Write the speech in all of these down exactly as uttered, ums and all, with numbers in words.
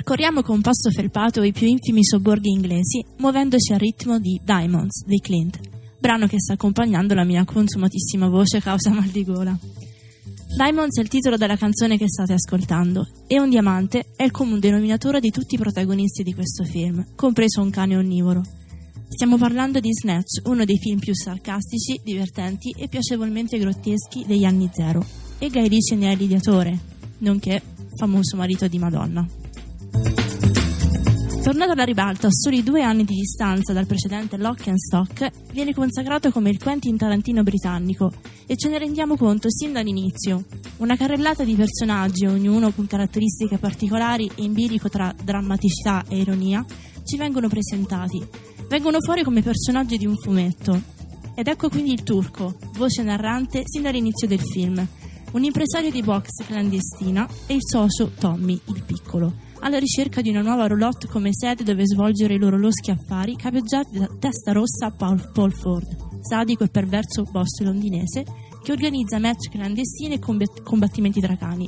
Percorriamo con passo felpato i più infimi sobborghi inglesi, muovendoci al ritmo di Diamonds di Clint, brano che sta accompagnando la mia consumatissima voce causa mal di gola. Diamonds è il titolo della canzone che state ascoltando e un diamante è il comune denominatore di tutti i protagonisti di questo film, compreso un cane onnivoro. Stiamo parlando di Snatch, uno dei film più sarcastici, divertenti e piacevolmente grotteschi degli anni zero, e Guy Ritchie ne è l'ideatore, nonché famoso marito di Madonna. Tornato alla ribalta a soli due anni di distanza dal precedente Lock and Stock, viene consacrato come il Quentin Tarantino britannico e ce ne rendiamo conto sin dall'inizio. Una carrellata di personaggi, ognuno con caratteristiche particolari e in bilico tra drammaticità e ironia, ci vengono presentati. Vengono fuori come personaggi di un fumetto. Ed ecco quindi il turco, voce narrante sin dall'inizio del film, un impresario di box clandestina e il socio Tommy, il piccolo, alla ricerca di una nuova roulotte come sede dove svolgere i loro loschi affari, capeggiati da testa rossa Paul, Paul Ford, sadico e perverso boss londinese che organizza match clandestini e combat- combattimenti tra cani.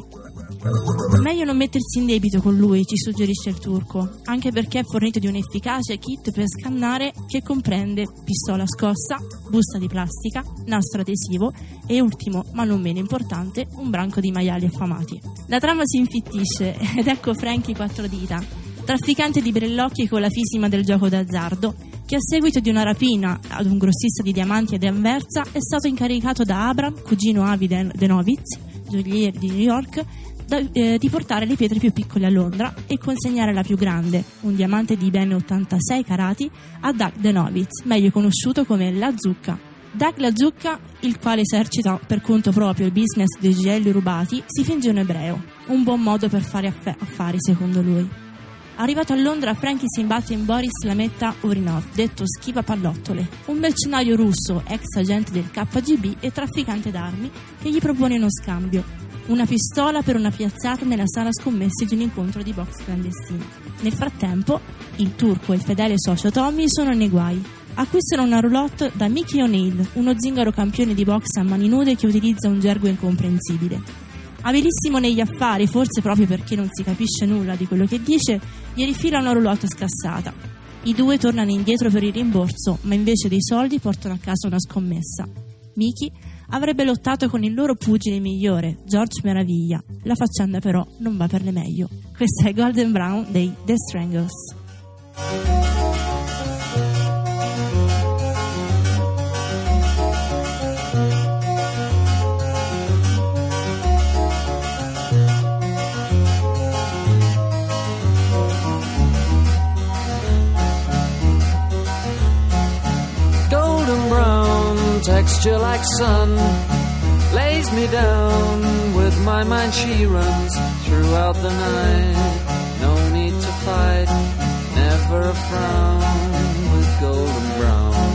Meglio non mettersi in debito con lui, ci suggerisce il turco, anche perché è fornito di un efficace kit per scannare che comprende pistola scossa, busta di plastica, nastro adesivo e ultimo, ma non meno importante, un branco di maiali affamati. La trama si infittisce ed ecco Frankie Quattrodita, trafficante di brellocchi con la fisima del gioco d'azzardo, che a seguito di una rapina ad un grossista di diamanti ad Anversa è stato incaricato da Abram, cugino Avi Denowitz, gioielliere di New York, da, eh, di portare le pietre più piccole a Londra e consegnare la più grande, un diamante di ben ottantasei carati, a Doug Denowitz, meglio conosciuto come La Zucca. Doug La Zucca, il quale esercita per conto proprio il business dei gioielli rubati, si finge un ebreo, un buon modo per fare aff- affari secondo lui. Arrivato a Londra, Frankie si imbatte in Boris Lametta Urinov, detto Schiva Pallottole, un mercenario russo, ex agente del K G B e trafficante d'armi, che gli propone uno scambio: una pistola per una piazzata nella sala scommesse di un incontro di box clandestino. Nel frattempo, il turco e il fedele socio Tommy sono nei guai. Acquistano una roulotte da Mickey O'Neill, uno zingaro campione di box a mani nude che utilizza un gergo incomprensibile. Abilissimo negli affari, forse proprio perché non si capisce nulla di quello che dice, gli rifila una roulotte scassata. I due tornano indietro per il rimborso, ma invece dei soldi portano a casa una scommessa. Mickey avrebbe lottato con il loro pugile migliore, George Meraviglia. La faccenda però non va per le meglio. Questa è Golden Brown dei The Strangles. Texture like sun lays me down. With my mind she runs throughout the night. No need to fight, never a frown with golden brown.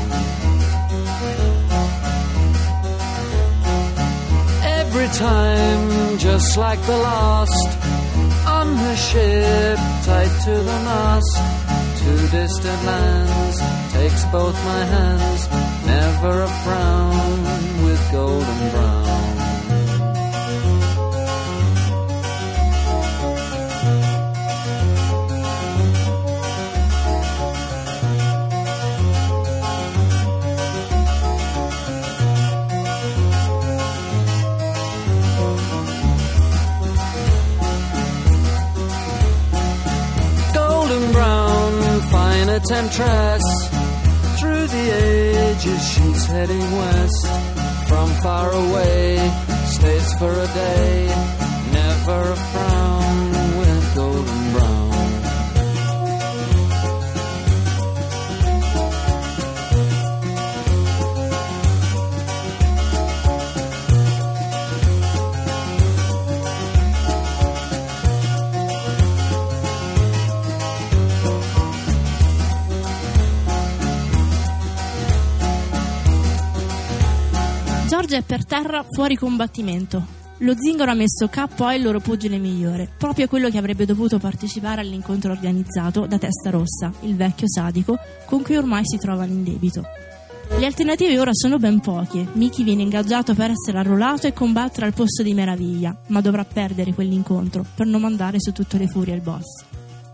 Every time, just like the last, on her ship, tied to the mast, to distant lands, takes both my hands. Never a frown with golden brown. Golden brown, fine a temptress. Through the ages she's heading west. From far away, stays for a day. Never a frown with golden brown. George è per terra fuori combattimento. Lo zingaro ha messo capo al loro pugile migliore, proprio quello che avrebbe dovuto partecipare all'incontro organizzato da Testa Rossa, il vecchio sadico con cui ormai si trovano in debito. Le alternative ora sono ben poche. Mickey viene ingaggiato per essere arruolato e combattere al posto di Meraviglia, ma dovrà perdere quell'incontro per non mandare su tutte le furie il boss.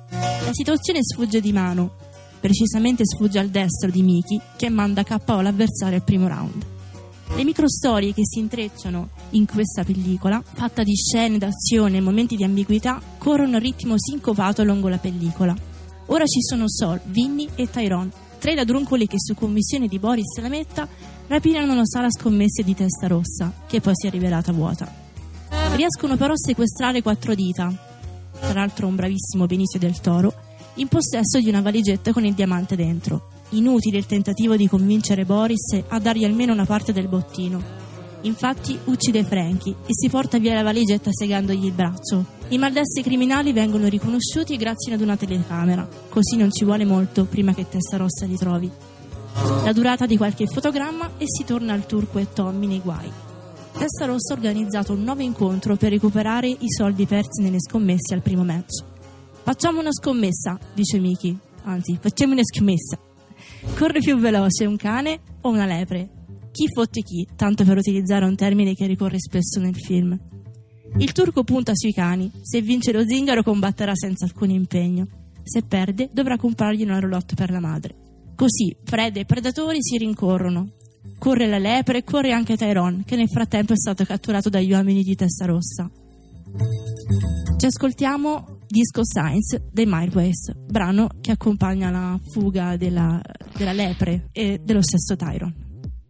La situazione sfugge di mano, precisamente sfugge al destro di Miki, che manda K O l'avversario al primo round. Le microstorie che si intrecciano in questa pellicola, fatta di scene d'azione e momenti di ambiguità, corrono a ritmo sincopato lungo la pellicola. Ora ci sono Sol, Vinny e Tyrone, tre ladruncoli che su commissione di Boris Lametta rapinano una sala scommesse di Testarossa, che poi si è rivelata vuota. Riescono però a sequestrare quattro dita, tra l'altro un bravissimo Benicio del Toro, in possesso di una valigetta con il diamante dentro. Inutile il tentativo di convincere Boris a dargli almeno una parte del bottino. Infatti uccide Frankie e si porta via la valigetta segandogli il braccio. I maldestri criminali vengono riconosciuti grazie ad una telecamera, così non ci vuole molto prima che Testarossa li trovi. La durata di qualche fotogramma e si torna al Turco e Tommy nei guai. Testarossa ha organizzato un nuovo incontro per recuperare i soldi persi nelle scommesse al primo match. Facciamo una scommessa, dice Miki. Anzi, facciamo una scommessa. Corre più veloce un cane o una lepre? Chi fotte chi, tanto per utilizzare un termine che ricorre spesso nel film. Il turco punta sui cani. Se vince lo zingaro combatterà senza alcun impegno. Se perde dovrà comprargli una roulotte per la madre. Così prede e predatori si rincorrono. Corre la lepre e corre anche Tyrone, che nel frattempo è stato catturato dagli uomini di Testarossa. Ci ascoltiamo Disco Science dei Mireways, brano che accompagna la fuga della, della lepre e dello stesso Tyrone.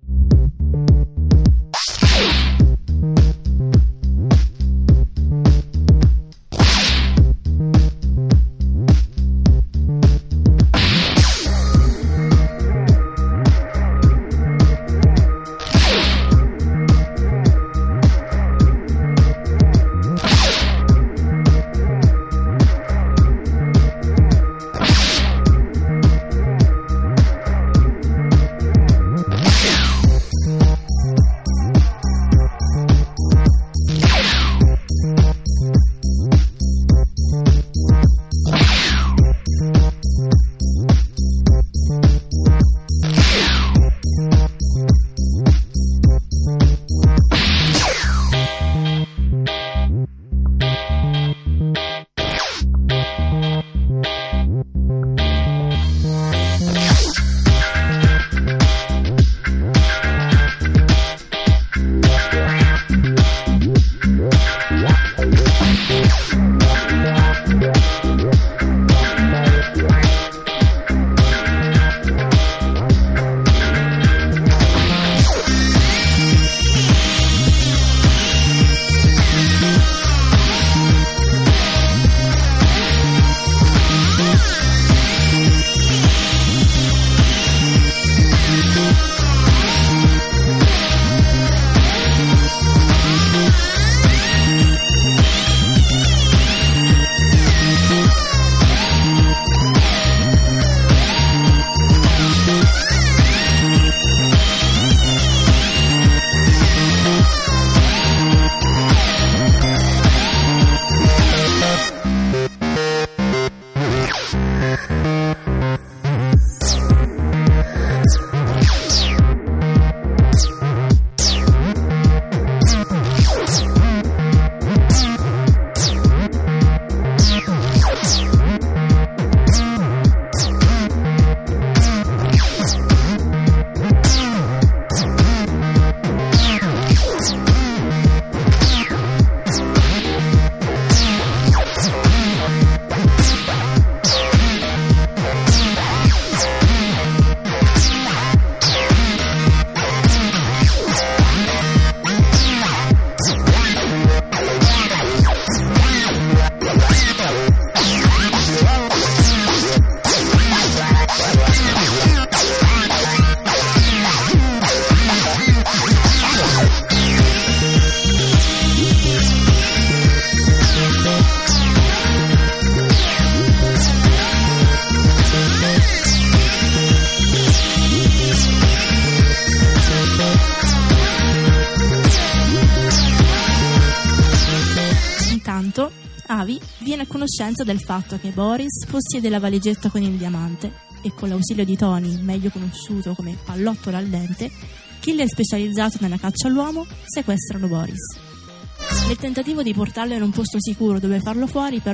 Avi viene a conoscenza del fatto che Boris possiede la valigetta con il diamante e con l'ausilio di Tony, meglio conosciuto come Pallottola al dente, killer specializzato nella caccia all'uomo, sequestrano Boris. Nel tentativo di portarlo in un posto sicuro dove farlo fuori, però,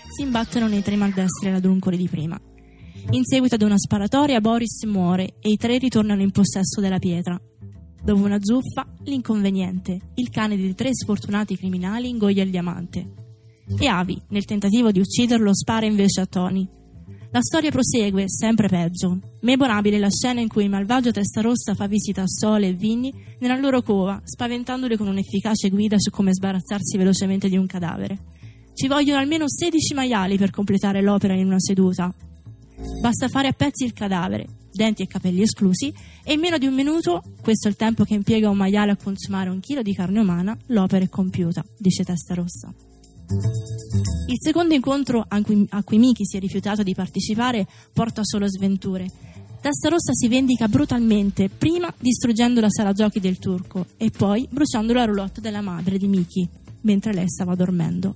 si imbattono nei tre maldestri e ladruncoli di prima. In seguito ad una sparatoria Boris muore e i tre ritornano in possesso della pietra. Dopo una zuffa, l'inconveniente, il cane dei tre sfortunati criminali ingoia il diamante. E Avi, nel tentativo di ucciderlo, spara invece a Tony. La storia prosegue, sempre peggio. Memorabile la scena in cui il malvagio Testarossa fa visita a Sole e Vinny nella loro cova, spaventandoli con un'efficace guida su come sbarazzarsi velocemente di un cadavere. Ci vogliono almeno sedici maiali per completare l'opera in una seduta. Basta fare a pezzi il cadavere, denti e capelli esclusi, e in meno di un minuto, questo è il tempo che impiega un maiale a consumare un chilo di carne umana, l'opera è compiuta, dice Testarossa. Il secondo incontro a cui, a cui Mickey si è rifiutato di partecipare porta solo sventure. Testarossa si vendica brutalmente, prima distruggendo la sala giochi del turco e poi bruciando la roulotte della madre di Mickey, mentre lei stava dormendo.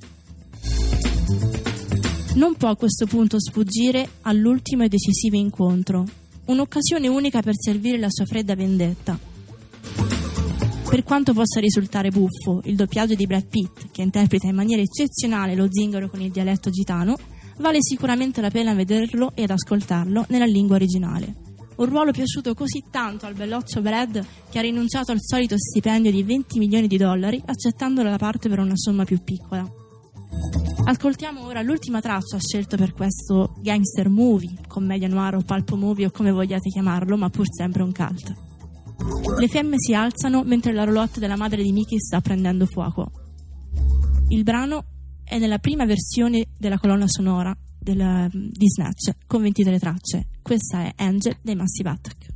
Non può a questo punto sfuggire all'ultimo e decisivo incontro, un'occasione unica per servire la sua fredda vendetta. Per quanto possa risultare buffo il doppiaggio di Brad Pitt, che interpreta in maniera eccezionale lo zingaro con il dialetto gitano, vale sicuramente la pena vederlo ed ascoltarlo nella lingua originale. Un ruolo piaciuto così tanto al belloccio Brad che ha rinunciato al solito stipendio di venti milioni di dollari accettando la parte per una somma più piccola. Ascoltiamo ora l'ultima traccia scelta per questo gangster movie, commedia noir o pulp movie o come vogliate chiamarlo, ma pur sempre un cult. Le fiamme si alzano mentre la roulotte della madre di Mickey sta prendendo fuoco. Il brano è nella prima versione della colonna sonora del, di Snatch con ventitré tracce. Questa è Angel dei Massive Attack.